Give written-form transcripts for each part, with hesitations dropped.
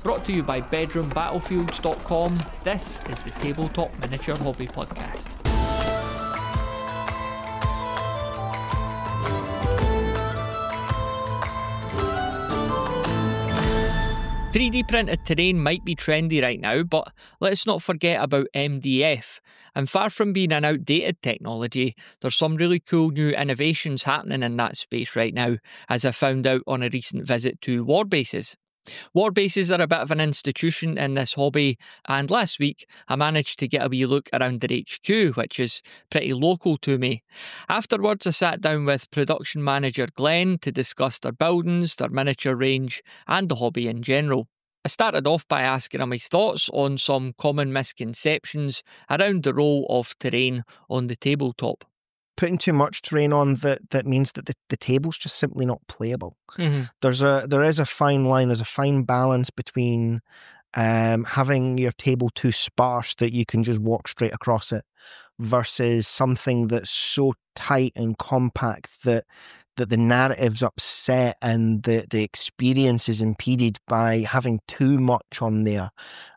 Brought to you by BedroomBattlefields.com, this is the Tabletop Miniature Hobby Podcast. 3D printed terrain might be trendy right now, but let's not forget about MDF. And far from being an outdated technology, there's some really cool new innovations happening in that space right now, as I found out on a recent visit to Warbases. Warbases are a bit of an institution in this hobby, and last week I managed to get a wee look around their HQ, which is pretty local to me. Afterwards I sat down with production manager Glenn to discuss their buildings, their miniature range and the hobby in general. I started off by asking him his thoughts on some common misconceptions around the role of terrain on the tabletop. Putting too much terrain on that means that the table's just simply not playable. Mm-hmm. There is a fine line, there's a fine balance between having your table too sparse that you can just walk straight across it versus something that's so tight and compact that the narrative's upset and the experience is impeded by having too much on there.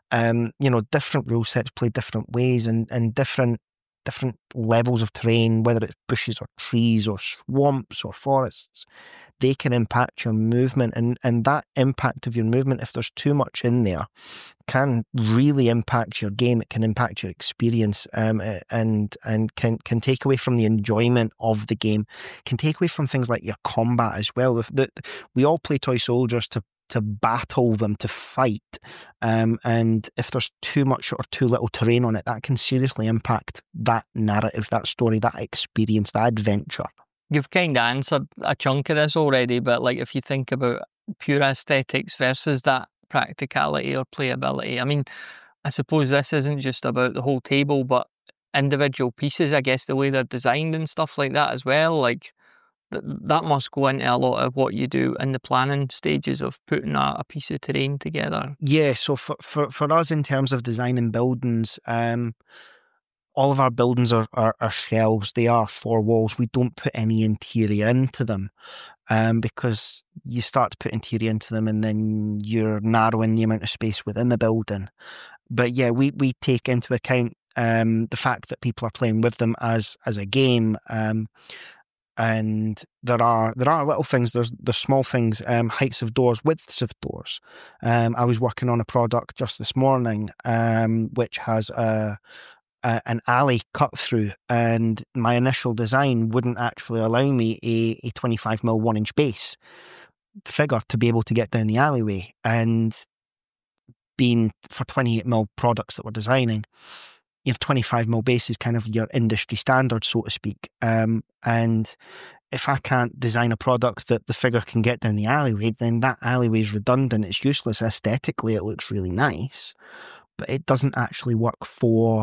Different rule sets play different ways and different levels of terrain, whether it's bushes or trees or swamps or forests, they can impact your movement, and that impact of your movement, if there's too much in there, can really impact your game. It can impact your experience, and can take away from the enjoyment of the game, can take away from things like your combat as well. We all play toy soldiers to battle them, to fight, and if there's too much or too little terrain on it, that can seriously impact that narrative, that story, that experience, that adventure. You've kind of answered a chunk of this already, but like if you think about pure aesthetics versus that practicality or playability, I mean, I suppose this isn't just about the whole table, but individual pieces, I guess, the way they're designed and stuff like that as well, like that must go into a lot of what you do in the planning stages of putting a piece of terrain together. Yeah, so for us in terms of designing buildings, all of our buildings are shelves. They are 4 walls. We don't put any interior into them because you start to put interior into them and then you're narrowing the amount of space within the building. But yeah, we take into account the fact that people are playing with them as a game. And there are little things, there's small things, heights of doors, widths of doors. I was working on a product just this morning which has an alley cut through, and my initial design wouldn't actually allow me a 25mm 1-inch base figure to be able to get down the alleyway. And being for 28mm products that we're designing, your 25mm base is kind of your industry standard, so to speak. And if I can't design a product that the figure can get down the alleyway, then that alleyway is redundant. It's useless. Aesthetically, it looks really nice, but it doesn't actually work for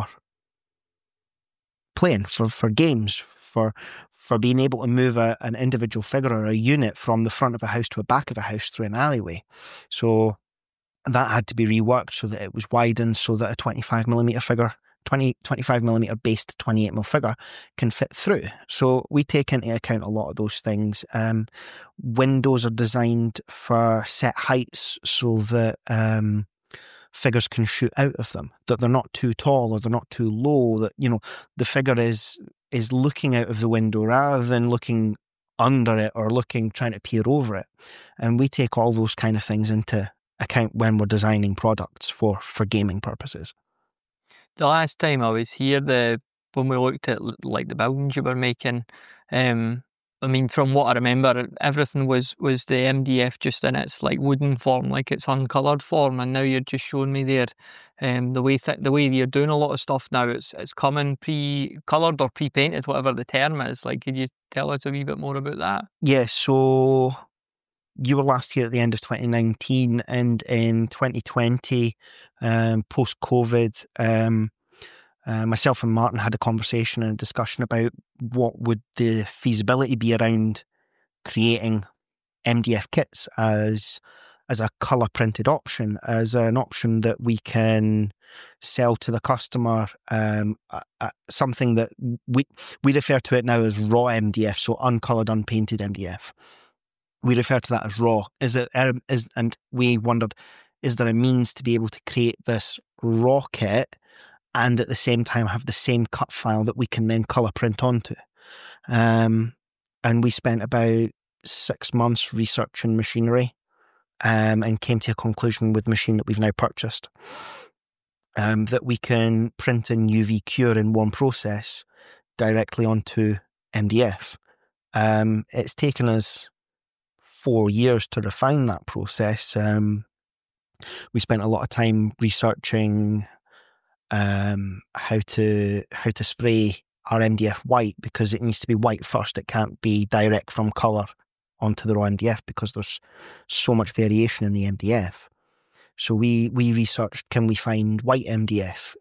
playing, for games, for being able to move an individual figure or a unit from the front of a house to the back of a house through an alleyway. So that had to be reworked so that it was widened so that a 25mm figure, 25mm based 28mm figure can fit through. So we take into account a lot of those things. Windows are designed for set heights so that figures can shoot out of them, that they're not too tall or they're not too low, that the figure is looking out of the window rather than looking under it or trying to peer over it. And we take all those kind of things into account when we're designing products for gaming purposes. The last time I was here, when we looked at like the buildings you were making, I mean, from what I remember, everything was the MDF just in its like wooden form, like its uncoloured form, and now you're just showing me there the way you're doing a lot of stuff now. It's coming pre-coloured or pre-painted, whatever the term is. Like, could you tell us a wee bit more about that? Yeah, so you were last here at the end of 2019, and in 2020, post-COVID, myself and Martin had a conversation and a discussion about what would the feasibility be around creating MDF kits as a colour printed option, as an option that we can sell to the customer, something that we refer to it now as raw MDF, so uncoloured, unpainted MDF. We refer to that as raw. And we wondered, is there a means to be able to create this raw kit and at the same time have the same cut file that we can then colour print onto? And we spent about 6 months researching machinery and came to a conclusion with the machine that we've now purchased, that we can print in UV cure in one process directly onto MDF. It's taken us 4 years to refine that process. We spent a lot of time researching how to spray our MDF white, because it needs to be white first. It can't be direct from colour onto the raw MDF because there's so much variation in the MDF. So we researched, can we find white MDF?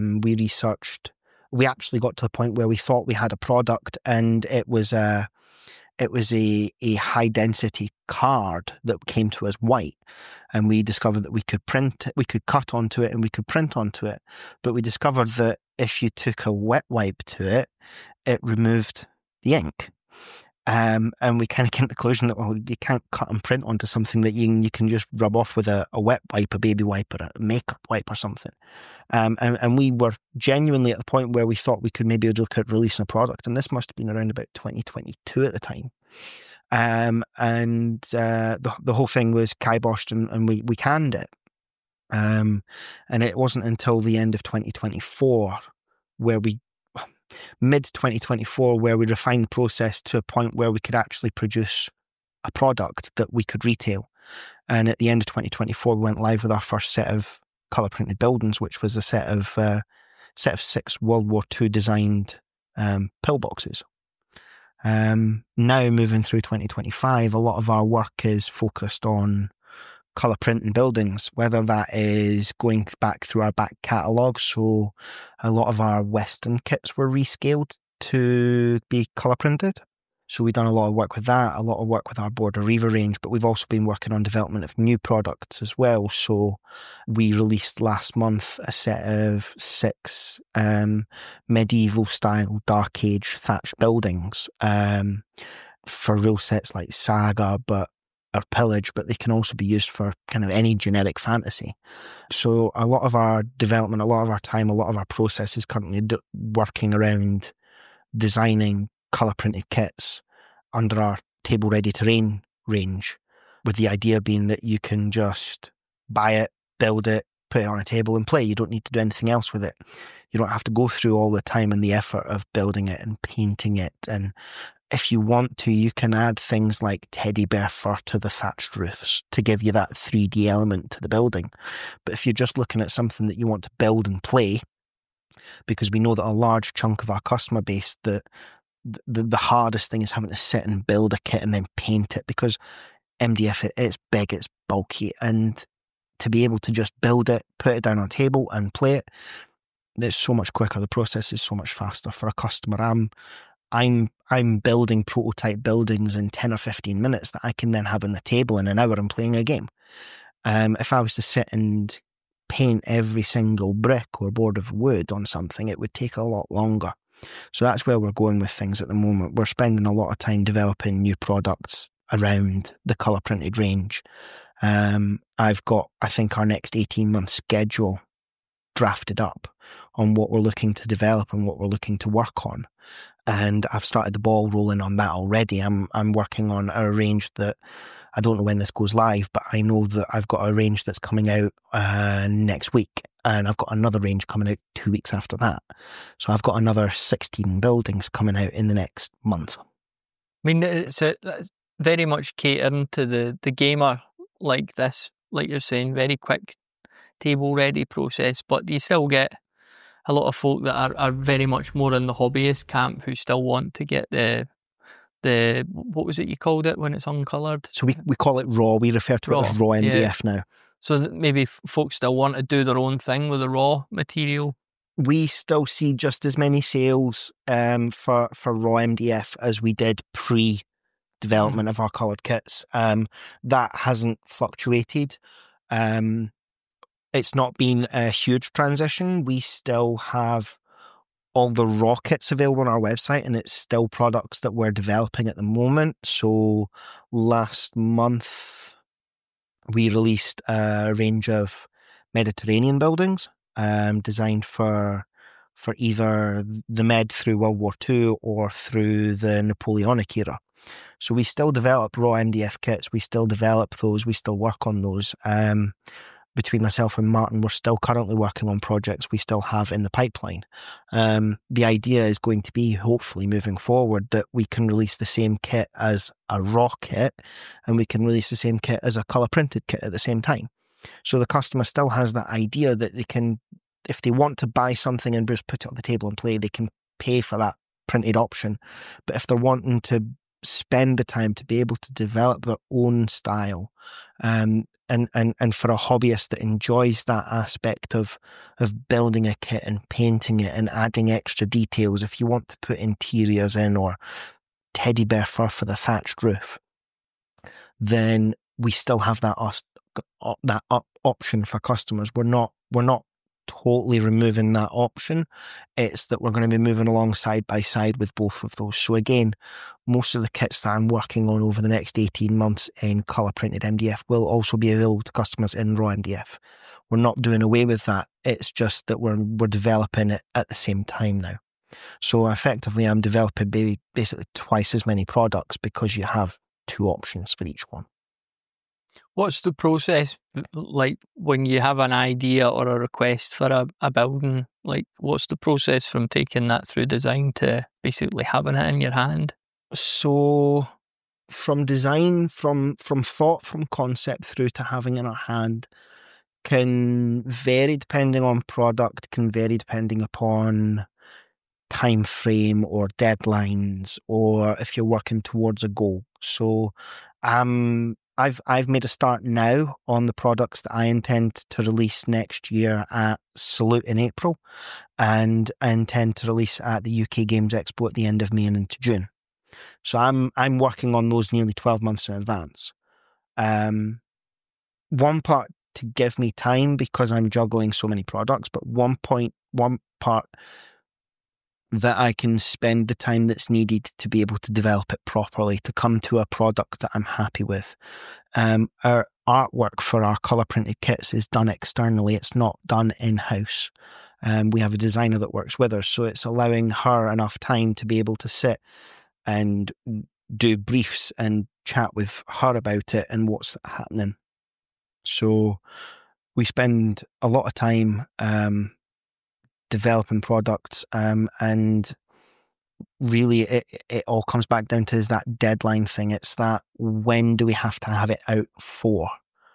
We actually got to the point where we thought we had a product, and it was a high density card that came to us white, and we discovered that we could print it, we could cut onto it, and we could print onto it. But we discovered that if you took a wet wipe to it, it removed the ink. And we kind of came to the conclusion that, well, you can't cut and print onto something that you can just rub off with a wet wipe, a baby wipe, or a makeup wipe or something. And we were genuinely at the point where we thought we could maybe look at releasing a product. And this must have been around about 2022 at the time. The whole thing was kiboshed and we canned it. And it wasn't until the end of 2024 mid-2024 where we refined the process to a point where we could actually produce a product that we could retail. And at the end of 2024, we went live with our first set of colour printed buildings, which was a set of 6 World War II designed pillboxes. Now moving through 2025, a lot of our work is focused on colour printing buildings, whether that is going back through our back catalogue. So a lot of our Western kits were rescaled to be colour printed. So we've done a lot of work with that, a lot of work with our Border Reaver range, but we've also been working on development of new products as well. So we released last month a set of 6 medieval style dark age thatched buildings for rule sets like Saga, or Pillage, but they can also be used for kind of any generic fantasy. So a lot of our development, a lot of our time, a lot of our process is currently working around designing colour printed kits under our table ready terrain range, with the idea being that you can just buy it, build it, put it on a table and play. You don't need to do anything else with it. You don't have to go through all the time and the effort of building it and painting it. And if you want to, you can add things like teddy bear fur to the thatched roofs to give you that 3D element to the building. But if you're just looking at something that you want to build and play, because we know that a large chunk of our customer base, the hardest thing is having to sit and build a kit and then paint it, because MDF, it's big, it's bulky, and to be able to just build it, put it down on a table and play it, it's so much quicker. The process is so much faster for a customer. I'm building prototype buildings in 10 or 15 minutes that I can then have on the table in an hour and playing a game. If I was to sit and paint every single brick or board of wood on something, it would take a lot longer. So that's where we're going with things at the moment. We're spending a lot of time developing new products around the colour printed range. I've got, I think, our next 18-month schedule drafted up on what we're looking to develop and what we're looking to work on. And I've started the ball rolling on that already. I'm working on a range that, I don't know when this goes live, but I know that I've got a range that's coming out next week, and I've got another range coming out 2 weeks after that. So I've got another 16 buildings coming out in the next month. I mean, it's very much catering to the gamer like this, like you're saying, very quick table ready process, but you still get a lot of folk that are very much more in the hobbyist camp who still want to get the what was it you called it when it's uncoloured? So we call it raw. We refer to it as raw MDF now. So that maybe folks still want to do their own thing with the raw material. We still see just as many sales for raw MDF as we did pre-development of our coloured kits. That hasn't fluctuated. It's not been a huge transition. We still have all the raw kits available on our website, and it's still products that we're developing at the moment. So last month, we released a range of Mediterranean buildings designed for either the Med through World War II or through the Napoleonic era. So we still develop raw MDF kits. We still develop those. We still work on those. Between myself and Martin, we're still currently working on projects we still have in the pipeline. The idea is going to be, hopefully moving forward, that we can release the same kit as a raw kit, and we can release the same kit as a colour printed kit at the same time. So the customer still has that idea that they can, if they want to buy something and just put it on the table and play, they can pay for that printed option. But if they're wanting to spend the time to be able to develop their own style, and for a hobbyist that enjoys that aspect of building a kit and painting it and adding extra details, if you want to put interiors in or teddy bear fur for the thatched roof, then we still have that option for customers. We're not totally removing that option. It's that we're going to be moving along side by side with both of those. So again, most of the kits that I'm working on over the next 18 months in colour printed MDF will also be available to customers in raw MDF. We're not doing away with that. It's just that we're developing it at the same time now. So effectively, I'm developing basically twice as many products because you have two options for each one. What's the process like when you have an idea or a request for a building? Like, what's the process from taking that through design to basically having it in your hand? So from design, from thought, from concept through to having in our hand can vary depending on product, can vary depending upon time frame or deadlines, or if you're working towards a goal. So I've made a start now on the products that I intend to release next year at Salute in April, and I intend to release at the UK Games Expo at the end of May and into June. So I'm working on those nearly 12 months in advance. One part to give me time because I'm juggling so many products, but one part that I can spend the time that's needed to be able to develop it properly, to come to a product that I'm happy with. Our artwork for our colour printed kits is done externally. It's not done in-house. We have a designer that works with us, so it's allowing her enough time to be able to sit and do briefs and chat with her about it and what's happening. So we spend a lot of time developing products, and really it all comes back down to is that deadline thing. It's that, when do we have to have it out for?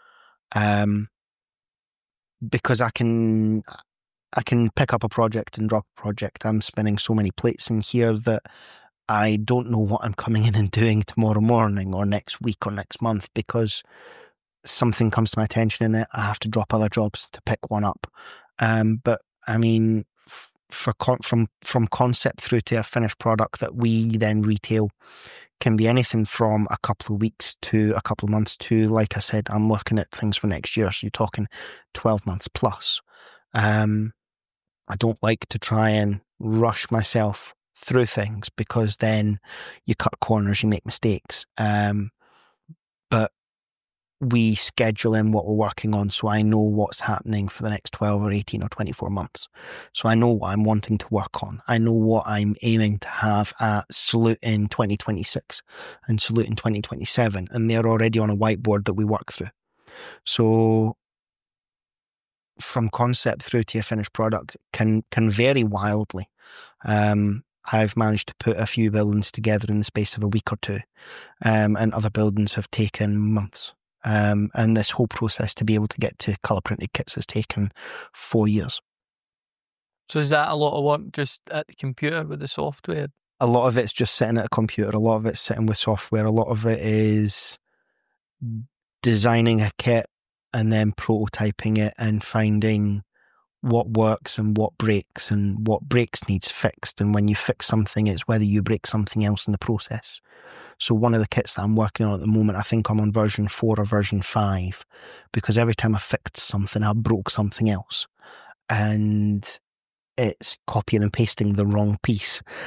Because I can pick up a project and drop a project. I'm spinning so many plates in here that I don't know what I'm coming in and doing tomorrow morning or next week or next month, because something comes to my attention and I have to drop other jobs to pick one up. But I mean, from concept through to a finished product that we then retail can be anything from a couple of weeks to a couple of months to, like I said, I'm looking at things for next year. So you're talking 12 months plus. I don't like to try and rush myself through things, because then you cut corners, you make mistakes. But we schedule in what we're working on, so I know what's happening for the next 12 or 18 or 24 months. So I know what I'm wanting to work on. I know what I'm aiming to have at Salute in 2026 and Salute in 2027, and they're already on a whiteboard that we work through. So from concept through to a finished product can vary wildly. I've managed to put a few buildings together in the space of a week or two, and other buildings have taken months. And this whole process to be able to get to colour printed kits has taken 4 years. So is that a lot of work just at the computer with the software? A lot of it's just sitting at a computer. A lot of it's sitting with software. A lot of it is designing a kit and then prototyping it and finding what works and what breaks needs fixed. And when you fix something, it's whether you break something else in the process. So one of the kits that I'm working on at the moment, I think I'm on version 4 or version 5, because every time I fixed something, I broke something else. And it's copying and pasting the wrong piece.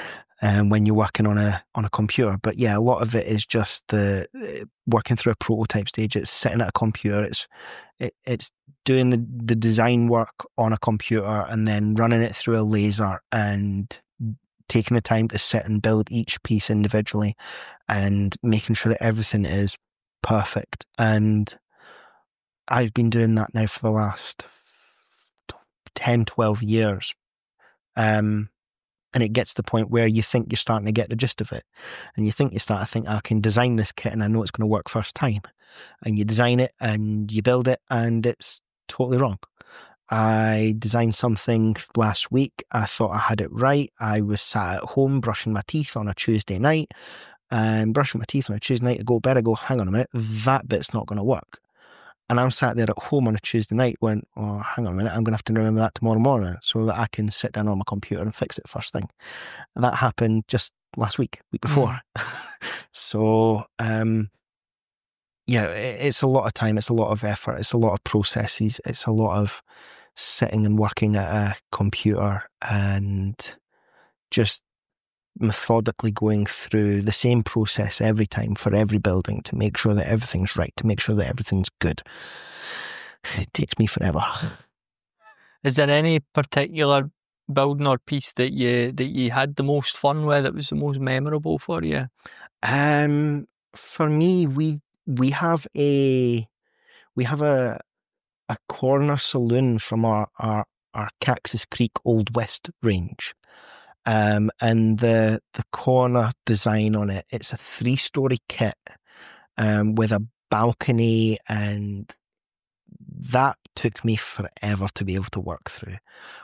when you're working on a computer. But yeah, a lot of it is just the working through a prototype stage. It's sitting at a computer. It's doing the design work on a computer and then running it through a laser and taking the time to sit and build each piece individually and making sure that everything is perfect. And I've been doing that now for the last 10, 12 years. And it gets to the point where you think you're starting to get the gist of it. And you start to think, I can design this kit and I know it's going to work first time. And you design it and you build it and it's totally wrong. I designed something last week. I thought I had it right. I was sat at home brushing my teeth on a Tuesday night. And brushing my teeth on a Tuesday night to go to bed, I go, hang on a minute, that bit's not going to work. And I'm sat there at home on a Tuesday night going, oh, hang on a minute, I'm going to have to remember that tomorrow morning so that I can sit down on my computer and fix it first thing. And that happened just last week before. So, yeah, it's a lot of time, it's a lot of effort, it's a lot of processes, it's a lot of sitting and working at a computer and just methodically going through the same process every time for every building to make sure that everything's right, to make sure that everything's good. It takes me forever. Is there any particular building or piece that you had the most fun with, that was the most memorable for you? For me, we have a corner saloon from our Caxus Creek Old West range. And the corner design on it, it's a 3-story kit with a balcony, and that took me forever to be able to work through.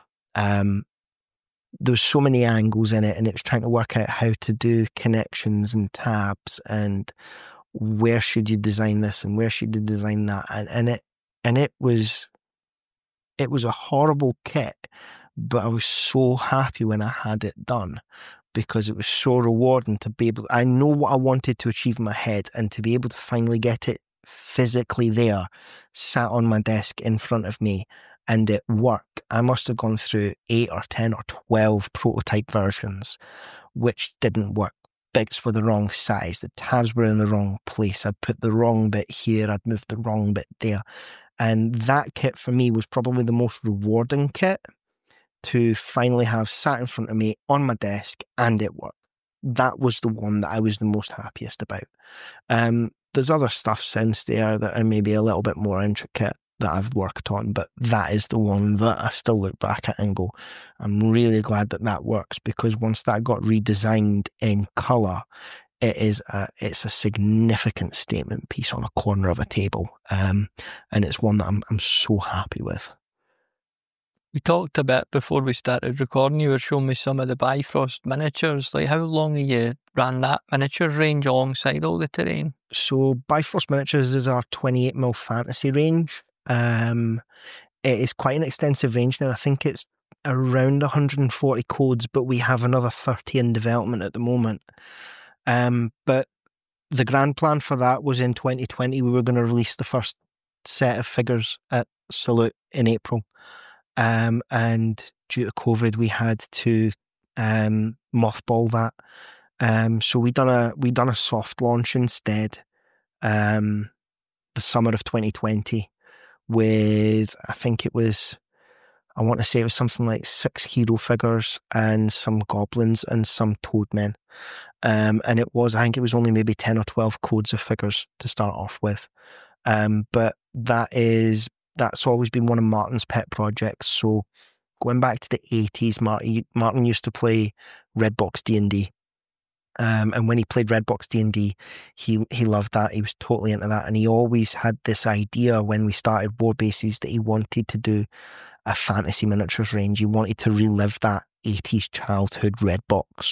There's so many angles in it, and it was trying to work out how to do connections and tabs and where should you design this and where should you design that, and it was a horrible kit. But I was so happy when I had it done because it was so rewarding to be able. I know what I wanted to achieve in my head, and to be able to finally get it physically there, sat on my desk in front of me, and it worked. I must have gone through 8 or 10 or 12 prototype versions, which didn't work. Bits were the wrong size. The tabs were in the wrong place. I'd put the wrong bit here. I'd moved the wrong bit there. And that kit for me was probably the most rewarding kit to finally have sat in front of me on my desk and it worked. That was the one that I was the most happiest about. There's other stuff since there that are maybe a little bit more intricate that I've worked on, but that is the one that I still look back at and go, I'm really glad that works, because once that got redesigned in colour, it's a significant statement piece on a corner of a table, and it's one that I'm so happy with. We talked a bit before we started recording. You were showing me some of the Bifrost miniatures. Like, how long have you ran that miniatures range alongside all the terrain? So Bifrost Miniatures is our 28mm fantasy range. It is quite an extensive range now. I think it's around 140 codes, but we have another 30 in development at the moment. But the grand plan for that was in 2020, we were going to release the first set of figures at Salute in April. And due to COVID, we had to mothball that. So we done a soft launch instead, the summer of 2020, with, I think it was, I want to say it was something like 6 hero figures and some goblins and some toadmen. And I think it was only maybe 10 or 12 codes of figures to start off with. But that's always been one of Martin's pet projects. So going back to the 80s, Martin used to play Redbox D&D. And when he played Redbox D&D, he loved that. He was totally into that. And he always had this idea when we started Warbases that he wanted to do a fantasy miniatures range. He wanted to relive that 80s childhood Redbox.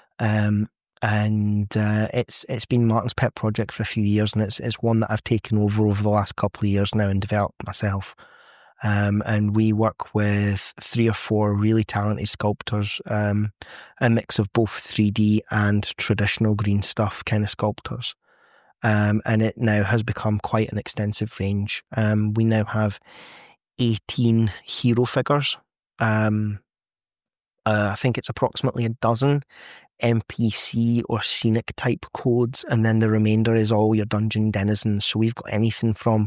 And it's been Martin's pet project for a few years, and it's one that I've taken over the last couple of years now and developed myself. And we work with 3 or 4 really talented sculptors, a mix of both 3D and traditional green stuff kind of sculptors. And it now has become quite an extensive range. We now have 18 hero figures. I think it's approximately a dozen NPC or scenic type codes, and then the remainder is all your dungeon denizens. So we've got anything from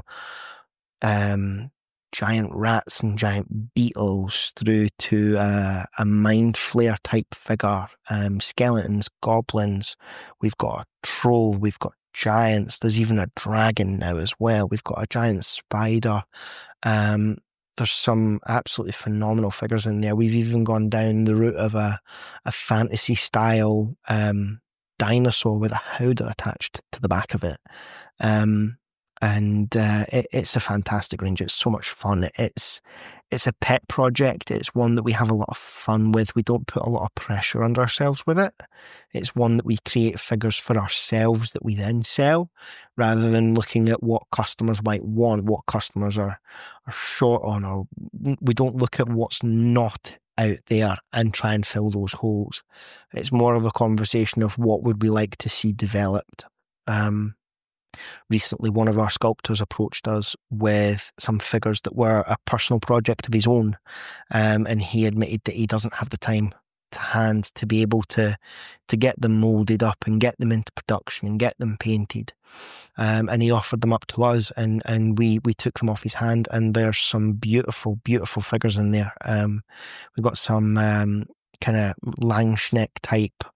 giant rats and giant beetles through to a mind flayer type figure, skeletons, goblins. We've got a troll, we've got giants, there's even a dragon now as well. We've got a giant spider. There's some absolutely phenomenal figures in there. We've even gone down the route of a fantasy style dinosaur with a howdah attached to the back of it. It's a fantastic range. It's so much fun. It's a pet project. It's one that we have a lot of fun with. We don't put a lot of pressure on ourselves with it. It's one that we create figures for ourselves that we then sell, rather than looking at what customers might want, what customers are short on, or we don't look at what's not out there and try and fill those holes. It's more of a conversation of what would we like to see developed. Recently, one of our sculptors approached us with some figures that were a personal project of his own, and he admitted that he doesn't have the time to hand to be able to get them moulded up and get them into production and get them painted. And he offered them up to us, and we took them off his hand, and there's some beautiful, beautiful figures in there. We've got some kind of Langschneck type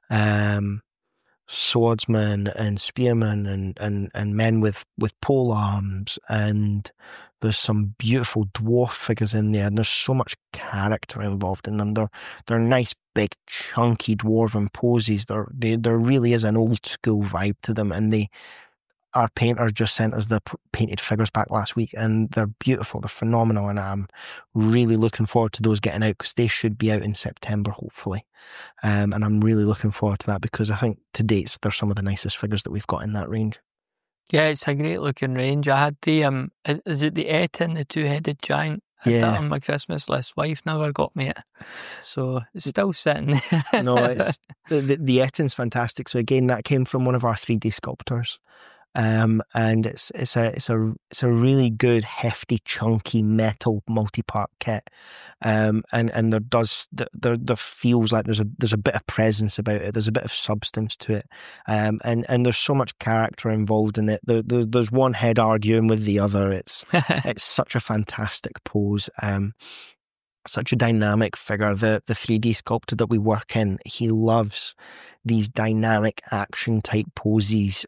swordsmen and spearmen and men with pole arms, and there's some beautiful dwarf figures in there, and there's so much character involved in them. They're nice big chunky dwarven poses. There really is an old school vibe to them, and our painter just sent us the painted figures back last week, and they're beautiful, they're phenomenal, and I'm really looking forward to those getting out, because they should be out in September, hopefully. And I'm really looking forward to that, because I think to date they're some of the nicest figures that we've got in that range. Yeah, it's a great looking range. I had the is it the Etin, the two-headed giant? I had that on my Christmas list. Wife never got me it, so it's still sitting there. No, it's the Etin's fantastic. So again, that came from one of our 3D sculptors. And it's a really good, hefty, chunky metal multi-part kit, and there feels like there's a bit of presence about it. There's a bit of substance to it, and there's so much character involved in it. There's one head arguing with the other. It's such a fantastic pose. Such a dynamic figure. The 3D sculptor that we work in, he loves these dynamic action type poses.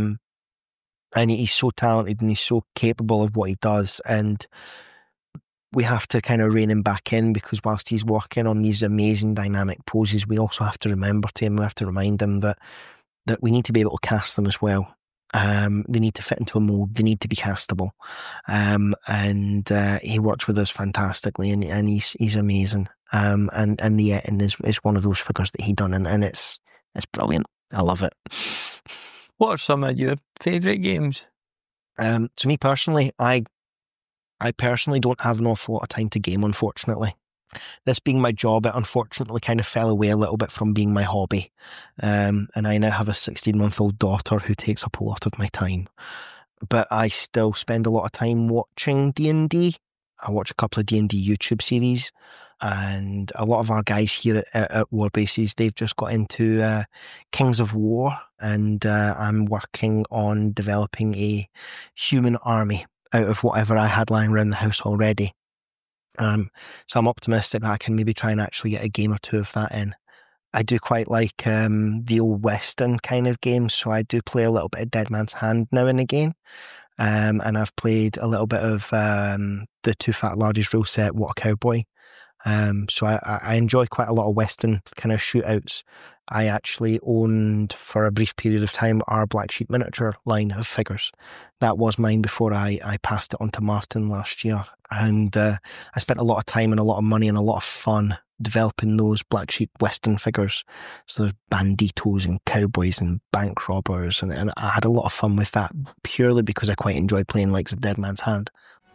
And he's so talented and he's so capable of what he does. And we have to kind of rein him back in, because whilst he's working on these amazing dynamic poses, we also have to remind him that we need to be able to cast them as well. They need to fit into a mold. They need to be castable. And he works with us fantastically, and he's amazing. And the Etin is one of those figures that he done, and it's brilliant. I love it. What are some of your favourite games? To me personally, I personally don't have an awful lot of time to game, unfortunately. This being my job, it unfortunately kind of fell away a little bit from being my hobby. And I now have a 16-month-old daughter who takes up a lot of my time. But I still spend a lot of time watching D&D. I watch a couple of D&D YouTube series, and a lot of our guys here at Warbases, they've just got into Kings of War, and I'm working on developing a human army out of whatever I had lying around the house already. So I'm optimistic that I can maybe try and actually get a game or two of that in. I do quite like the old Western kind of games, so I do play a little bit of Dead Man's Hand now and again. And I've played a little bit of the Too Fat Lardy's rule set, What a Cowboy. So I enjoy quite a lot of Western kind of shootouts. I actually owned for a brief period of time our Black Sheep miniature line of figures. That was mine before I passed it on to Martin last year. And I spent a lot of time and a lot of money and a lot of fun developing those Black Sheep Western figures. So there's banditos and cowboys and bank robbers, and I had a lot of fun with that purely because I quite enjoyed playing likes of Dead Man's Hand.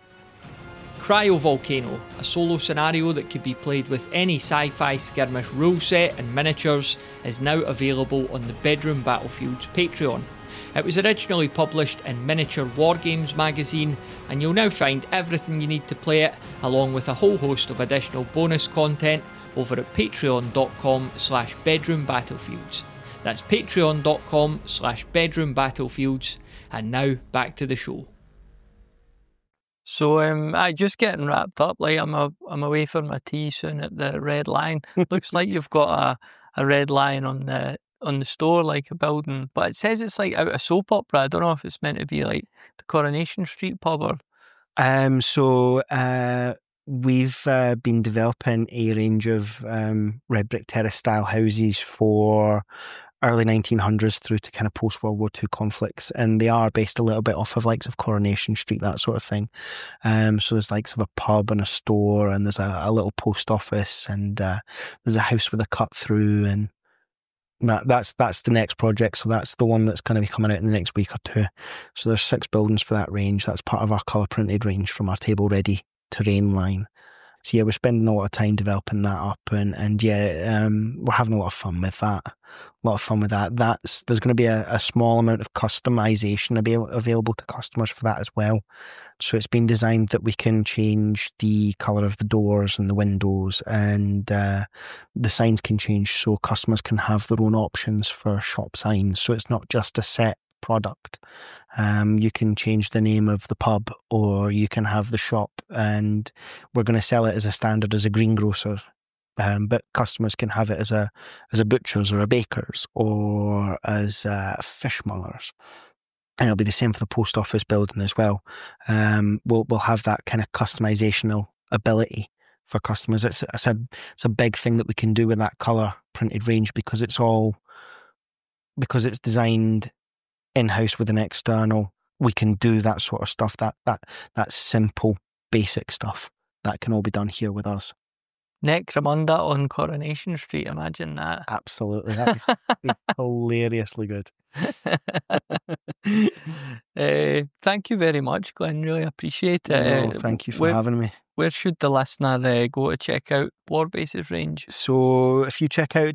Cryovolcano, a solo scenario that could be played with any sci-fi skirmish rule set and miniatures, is now available on the Bedroom Battlefields Patreon. It was originally published in Miniature Wargames magazine, and you'll now find everything you need to play it, along with a whole host of additional bonus content, over at patreon.com/bedroombattlefields. That's patreon.com/bedroombattlefields. And now back to the show. So I just getting wrapped up. Like I'm away for my tea soon at the Red Lion. Looks like you've got a Red Lion on the store, like a building, but it says it's like out of soap opera. I don't know if it's meant to be like the Coronation Street pub or. We've been developing a range of red brick terrace style houses for early 1900s through to kind of post World War II conflicts, and they are based a little bit off of likes of Coronation Street, that sort of thing. So there's likes of a pub and a store, and there's a little post office, and there's a house with a cut through, and that's the next project. So that's the one that's going to be coming out in the next week or two. So there's 6 buildings for that range. That's part of our colour printed range from our table ready terrain line. So yeah, we're spending a lot of time developing that up, and yeah, we're having a lot of fun with that. There's going to be a small amount of customization available to customers for that as well. So it's been designed that we can change the colour of the doors and the windows, and the signs can change, so customers can have their own options for shop signs. So it's not just a set product. You can change the name of the pub, or you can have the shop, and we're going to sell it as a standard as a greengrocer. But customers can have it as a butcher's or a baker's or as fishmongers. And it'll be the same for the post office building as well. We'll have that kind of customizational ability for customers. It's a big thing that we can do with that colour printed range, because it's designed in-house with an external. We can do that sort of stuff, that simple basic stuff that can all be done here with us. Necromunda on Coronation Street, imagine that. Absolutely, that'd be hilariously good. Thank you very much, Glenn, really appreciate it. No, thank you for having me. Where should the listener go to check out Warbase's range? So if you check out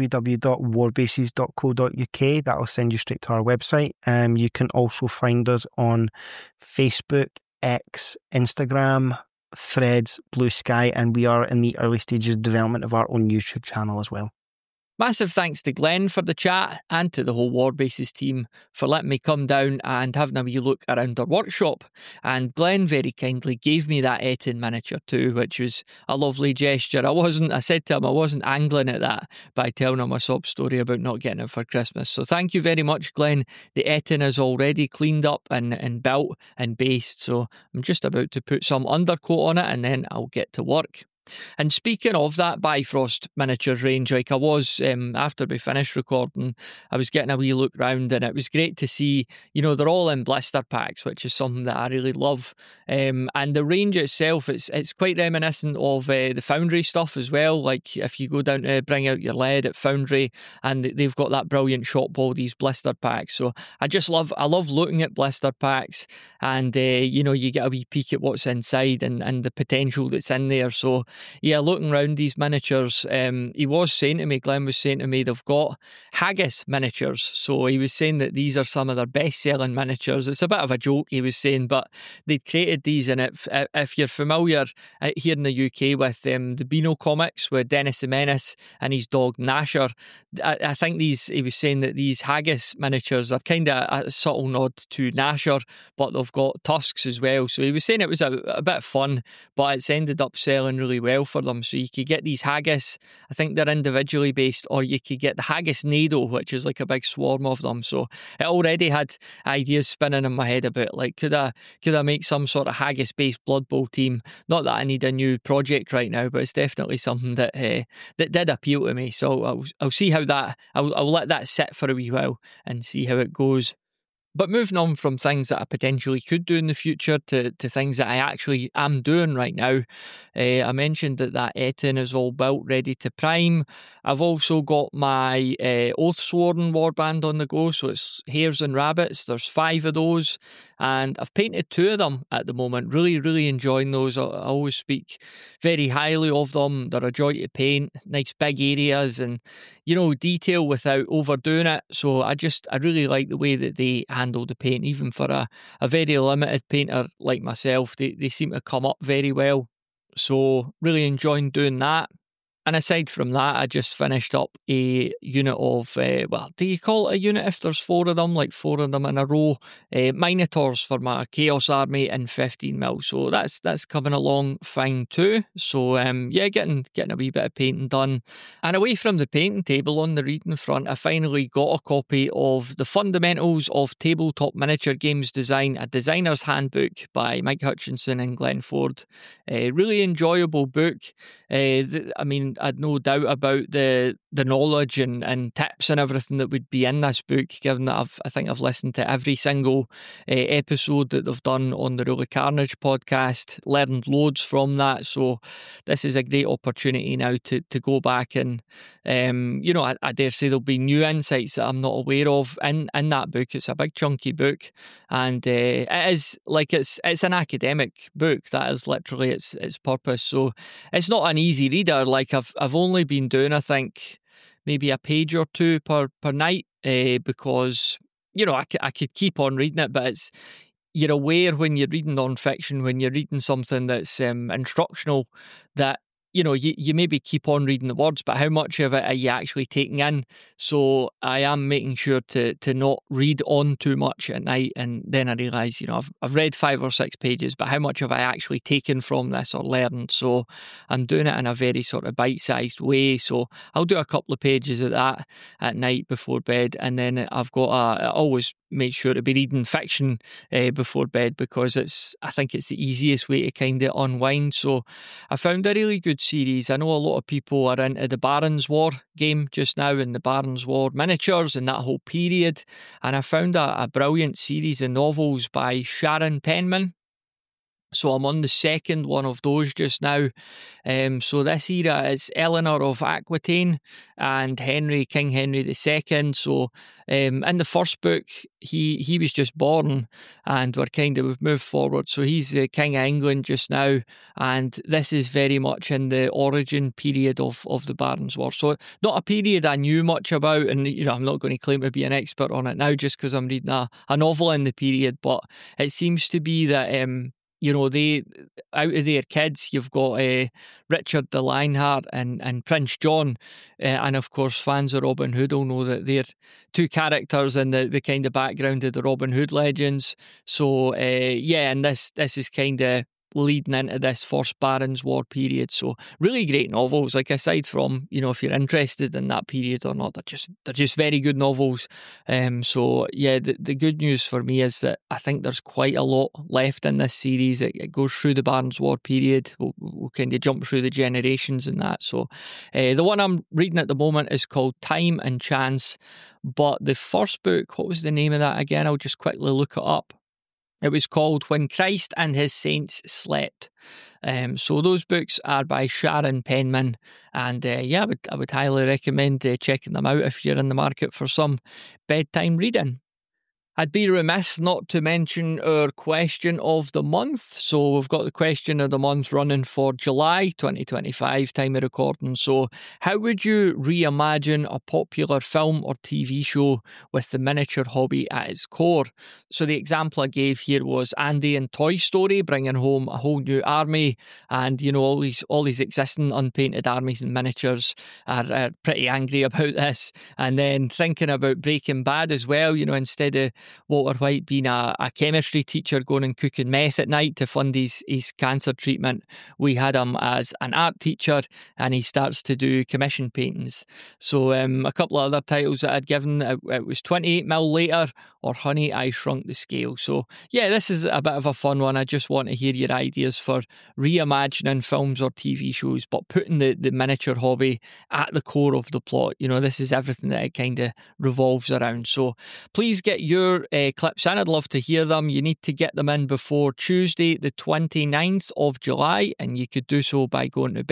www.warbases.co.uk, that'll send you straight to our website. You can also find us on Facebook, X, Instagram, Threads, Blue Sky, and we are in the early stages of development of our own YouTube channel as well. Massive thanks to Glenn for the chat, and to the whole Warbases team for letting me come down and having a wee look around our workshop. And Glenn very kindly gave me that Etin miniature too, which was a lovely gesture. I said to him I wasn't angling at that by telling him a sob story about not getting it for Christmas. So thank you very much, Glenn. The Etin is already cleaned up and built and based, so I'm just about to put some undercoat on it and then I'll get to work. And speaking of that Bifrost miniatures range, like I was, after we finished recording, I was getting a wee look round, and it was great to see, they're all in blister packs, which is something that I really love. And the range itself, it's quite reminiscent of the Foundry stuff as well. Like if you go down to bring out your lead at Foundry, and they've got that brilliant shot ball, these blister packs. So I love looking at blister packs, and you get a wee peek at what's inside and the potential that's in there. So yeah, looking around these miniatures, Glenn was saying to me, they've got haggis miniatures. So he was saying that these are some of their best-selling miniatures. It's a bit of a joke, he was saying, but they'd created these in it. If you're familiar here in the UK with the Beano comics with Dennis the Menace and his dog Gnasher, I think he was saying that these haggis miniatures are kind of a subtle nod to Gnasher, but they've got tusks as well. So he was saying it was a bit fun, but it's ended up selling really well for them. So you could get these haggis, I think they're individually based, or you could get the haggis Nado, which is like a big swarm of them. So it already had ideas spinning in my head about like, could I make some sort of haggis based Blood Bowl team? Not that I need a new project right now, but it's definitely something that did appeal to me. So I'll see how I'll let that sit for a wee while and see how it goes. But moving on from things that I potentially could do in the future to things that I actually am doing right now, I mentioned that Etin is all built, ready to prime. I've also got my Oathsworn warband on the go, so it's hares and rabbits. There's 5 of those, and I've painted 2 of them at the moment. Really, really enjoying those. I always speak very highly of them. They're a joy to paint, nice big areas, and detail without overdoing it. So I really like the way that they handle the paint, even for a very limited painter like myself. They seem to come up very well. So really enjoying doing that. And aside from that, I just finished up a unit of, do you call it a unit if there's 4 of them, like 4 of them in a row? Minotaurs for my Chaos Army in 15mm. So that's coming along fine too. So getting a wee bit of painting done. And away from the painting table on the reading front, I finally got a copy of The Fundamentals of Tabletop Miniature Games Design, a Designer's Handbook by Mike Hutchinson and Glenn Ford. Really enjoyable book. I'd no doubt about the knowledge and tips and everything that would be in this book, given that I think I've listened to every single episode that they've done on the Rule of Carnage podcast, learned loads from that. So this is a great opportunity now to go back and, I dare say there'll be new insights that I'm not aware of in that book. It's a big chunky book, and it is like it's an academic book. That is literally its purpose. So it's not an easy reader. Like I've only been doing, I think, maybe a page or 2 per night because I could keep on reading it, but you're aware when you're reading non-fiction, when you're reading something that's instructional, that you maybe keep on reading the words, but how much of it are you actually taking in? So I am making sure to not read on too much at night, and then I realise, I've read 5 or 6 pages, but how much have I actually taken from this or learned? So I'm doing it in a very sort of bite-sized way. So I'll do a couple of pages of that at night before bed, and then I always make sure to be reading fiction before bed, because I think it's the easiest way to kind of unwind. So I found a really good series. I know a lot of people are into the Barons War game just now, and the Barons War miniatures and that whole period, and I found a brilliant series of novels by Sharon Penman. So I'm on the second one of those just now. So this era is Eleanor of Aquitaine and King Henry II. So in the first book, he was just born, and we've moved forward. So he's the King of England just now, and this is very much in the origin period of the Barons War. So not a period I knew much about, and I'm not going to claim to be an expert on it now just because I'm reading a novel in the period, but it seems to be that they, out of their kids, you've got Richard the Lionheart and Prince John, and of course fans of Robin Hood will know that they're 2 characters in the kind of background of the Robin Hood legends. So and this is kind of leading into this first Barons War period. So really great novels. Like, aside from, if you're interested in that period or not, they're just very good novels. The good news for me is that I think there's quite a lot left in this series. It goes through the Barons War period. We'll kind of jump through the generations and that. So the one I'm reading at the moment is called Time and Chance. But the first book, what was the name of that again? I'll just quickly look it up. It was called When Christ and His Saints Slept. So those books are by Sharon Penman, and I would highly recommend checking them out if you're in the market for some bedtime reading. I'd be remiss not to mention our question of the month. So we've got the question of the month running for July 2025, time of recording. So how would you reimagine a popular film or TV show with the miniature hobby at its core? So the example I gave here was Andy in Toy Story bringing home a whole new army, and all these existing unpainted armies and miniatures are pretty angry about this. And then thinking about Breaking Bad as well, instead of Walter White being a chemistry teacher going and cooking meth at night to fund his cancer treatment, we had him as an art teacher, and he starts to do commission paintings. So a couple of other titles that I'd given, it was 28mm Later or Honey, I Shrunk the Scale. So this is a bit of a fun one. I just want to hear your ideas for reimagining films or TV shows, but putting the miniature hobby at the core of the plot. This is everything that it kind of revolves around. So please get your clips in. I'd love to hear them. You need to get them in before Tuesday the 29th of July, and you could do so by going to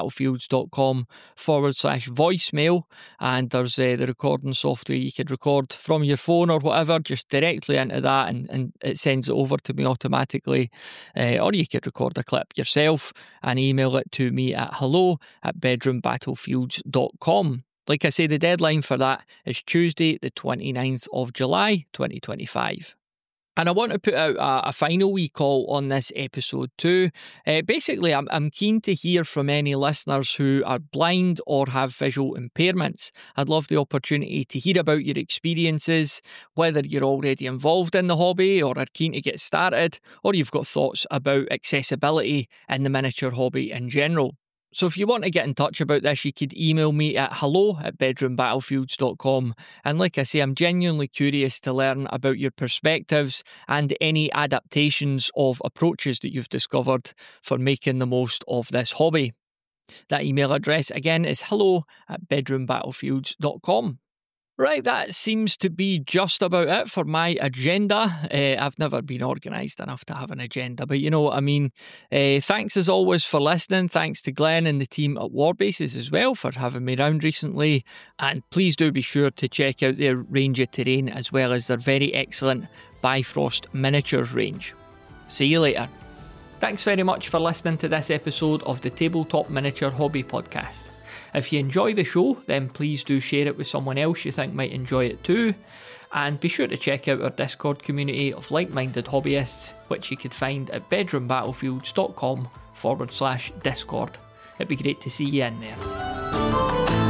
bedroombattlefields.com/voicemail, and there's the recording software. You could record from your phone or whatever, just directly into that, and it sends it over to me automatically, or you could record a clip yourself and email it to me at hello@bedroombattlefields.com. Like I say, the deadline for that is Tuesday, the 29th of July, 2025. And I want to put out a final wee call on this episode too. Basically, I'm keen to hear from any listeners who are blind or have visual impairments. I'd love the opportunity to hear about your experiences, whether you're already involved in the hobby or are keen to get started, or you've got thoughts about accessibility in the miniature hobby in general. So if you want to get in touch about this, you could email me at hello@bedroombattlefields.com. And like I say, I'm genuinely curious to learn about your perspectives and any adaptations of approaches that you've discovered for making the most of this hobby. That email address again is hello@bedroombattlefields.com. Right, that seems to be just about it for my agenda. I've never been organised enough to have an agenda, but you know what I mean. Thanks as always for listening. Thanks to Glenn and the team at Warbases as well for having me round recently. And please do be sure to check out their range of terrain as well as their very excellent Bifrost miniatures range. See you later. Thanks very much for listening to this episode of the Tabletop Miniature Hobby Podcast. If you enjoy the show, then please do share it with someone else you think might enjoy it too. And be sure to check out our Discord community of like-minded hobbyists, which you could find at bedroombattlefields.com/Discord. It'd be great to see you in there.